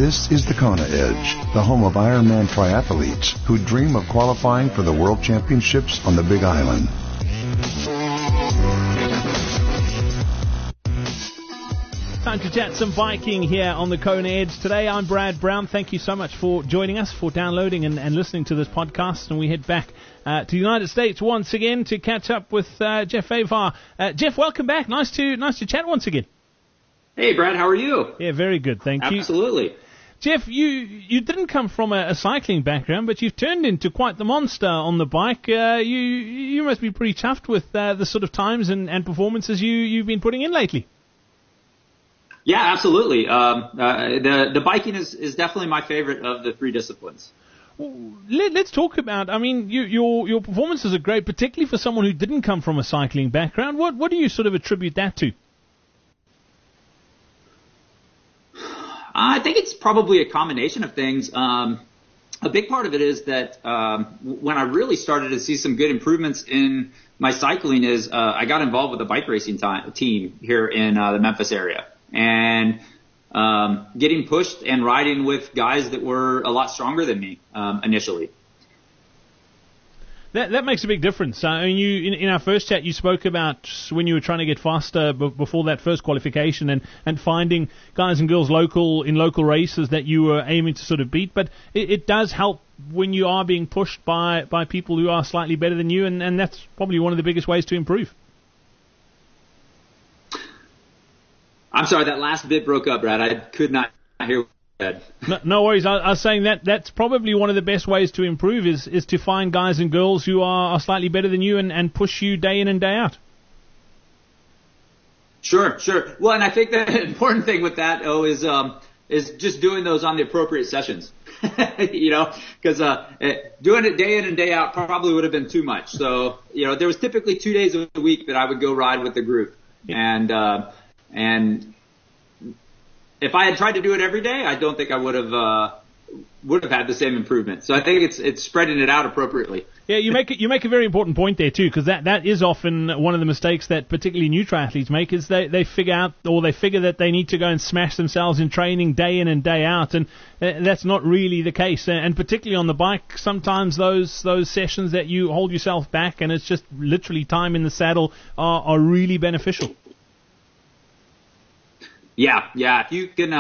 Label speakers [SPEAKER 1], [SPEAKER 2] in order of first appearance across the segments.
[SPEAKER 1] This is the Kona Edge, the home of Ironman triathletes who dream of qualifying for the World Championships on the Big Island.
[SPEAKER 2] Time to chat some biking here on the Kona Edge. Today I'm Brad Brown. Thank you so much for joining us, for downloading and listening to this podcast. And we head back to the United States once again to catch up with Jeff Avar. Jeff, welcome back. Nice to chat once again.
[SPEAKER 3] Hey, Brad, how are you?
[SPEAKER 2] Yeah, very good, thank you.
[SPEAKER 3] Absolutely.
[SPEAKER 2] Jeff, you didn't come from a cycling background, but you've turned into quite the monster on the bike. You must be pretty chuffed with the sort of times and performances you've been putting in lately.
[SPEAKER 3] Yeah, absolutely. The biking is definitely my favorite of the three disciplines.
[SPEAKER 2] Let's talk about, I mean, your performances are great, particularly for someone who didn't come from a cycling background. What do you sort of attribute that to?
[SPEAKER 3] I think it's probably a combination of things. A big part of it is that when I really started to see some good improvements in my cycling is I got involved with a bike racing team here in the Memphis area. And getting pushed and riding with guys that were a lot stronger than me initially.
[SPEAKER 2] That makes a big difference. I mean, in our first chat, you spoke about when you were trying to get faster before that first qualification and finding guys and girls in local races that you were aiming to sort of beat. But it does help when you are being pushed by people who are slightly better than you, and that's probably one of the biggest ways to improve.
[SPEAKER 3] I'm sorry, that last bit broke up, Brad. I could not hear what you said.
[SPEAKER 2] No worries. I was saying that's probably one of the best ways to improve is to find guys and girls who are slightly better than you and push you day in and day out. Sure.
[SPEAKER 3] Well, and I think the important thing with that, is just doing those on the appropriate sessions. Because doing it day in and day out probably would have been too much. So, there was typically 2 days a week that I would go ride with the group. Yeah. And if I had tried to do it every day, I don't think I would have had the same improvement. So I think it's spreading it out appropriately.
[SPEAKER 2] Yeah, you make a very important point there too, because that is often one of the mistakes that particularly new triathletes make is they figure that they need to go and smash themselves in training day in and day out, and that's not really the case. And particularly on the bike, sometimes those sessions that you hold yourself back and it's just literally time in the saddle are really beneficial.
[SPEAKER 3] Yeah. If you can,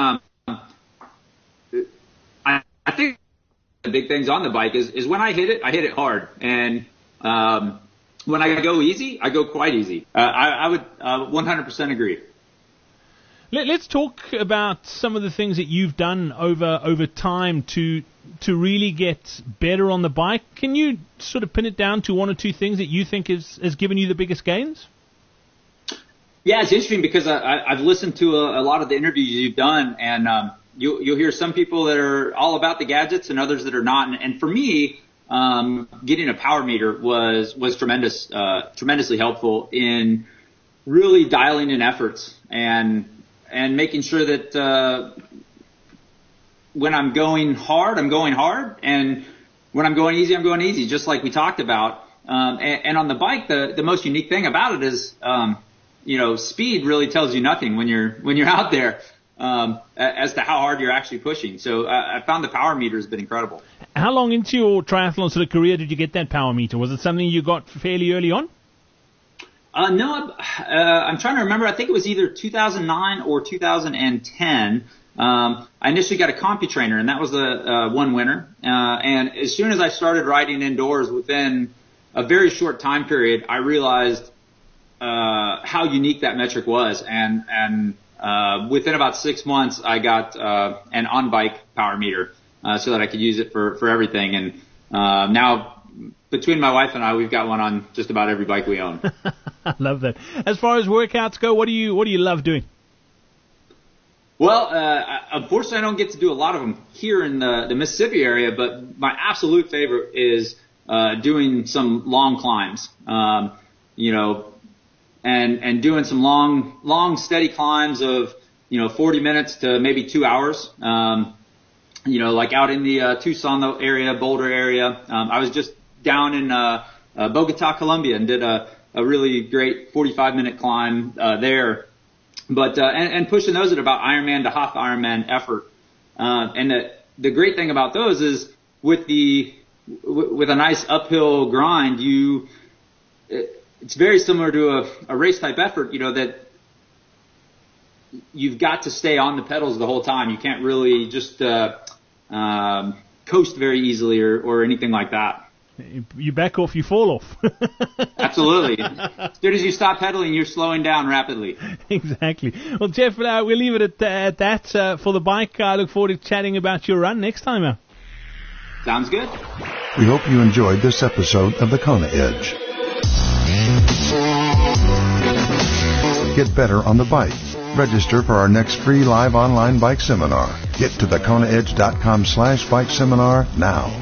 [SPEAKER 3] I think the big things on the bike is when I hit it hard, and when I go easy, I go quite easy. I would 100% agree.
[SPEAKER 2] Let's talk about some of the things that you've done over time to really get better on the bike. Can you sort of pin it down to one or two things that you think has given you the biggest gains?
[SPEAKER 3] Yeah, it's interesting because I've listened to a lot of the interviews you've done, and you'll hear some people that are all about the gadgets and others that are not. And for me, getting a power meter was tremendously helpful in really dialing in efforts and making sure that when I'm going hard, and when I'm going easy, just like we talked about. And on the bike, the most unique thing about it is speed really tells you nothing when you're out there as to how hard you're actually pushing. So I found the power meter has been incredible.
[SPEAKER 2] How long into your triathlon sort of career did you get that power meter? Was it something you got fairly early on?
[SPEAKER 3] No, I'm trying to remember. I think it was either 2009 or 2010. I initially got a CompuTrainer, and that was the one winner. And as soon as I started riding indoors, within a very short time period, I realized how unique that metric was, and within about 6 months, I got an on-bike power meter so that I could use it for everything. And now, between my wife and I, we've got one on just about every bike we own.
[SPEAKER 2] I love that. As far as workouts go, what do you love doing?
[SPEAKER 3] Well, unfortunately, I don't get to do a lot of them here in the Mississippi area, but my absolute favorite is doing some long climbs. And doing some long, steady climbs of, 40 minutes to maybe 2 hours. Like out in the Tucson area, Boulder area. I was just down in Bogota, Colombia, and did a really great 45-minute climb there. But and pushing those at about Ironman to half Ironman effort And the great thing about those is with a nice uphill grind, it's very similar to a race type effort, that you've got to stay on the pedals the whole time. You can't really just coast very easily or anything like that.
[SPEAKER 2] You back off, you fall off.
[SPEAKER 3] Absolutely. As soon as you stop pedaling, you're slowing down rapidly.
[SPEAKER 2] Exactly. Well, Jeff, we'll leave it at that for the bike. I look forward to chatting about your run next time out.
[SPEAKER 3] Sounds good.
[SPEAKER 1] We hope you enjoyed this episode of the Kona Edge. Get better on the bike. Register for our next free live online bike seminar. Get to thekonaedge.com/bike seminar now.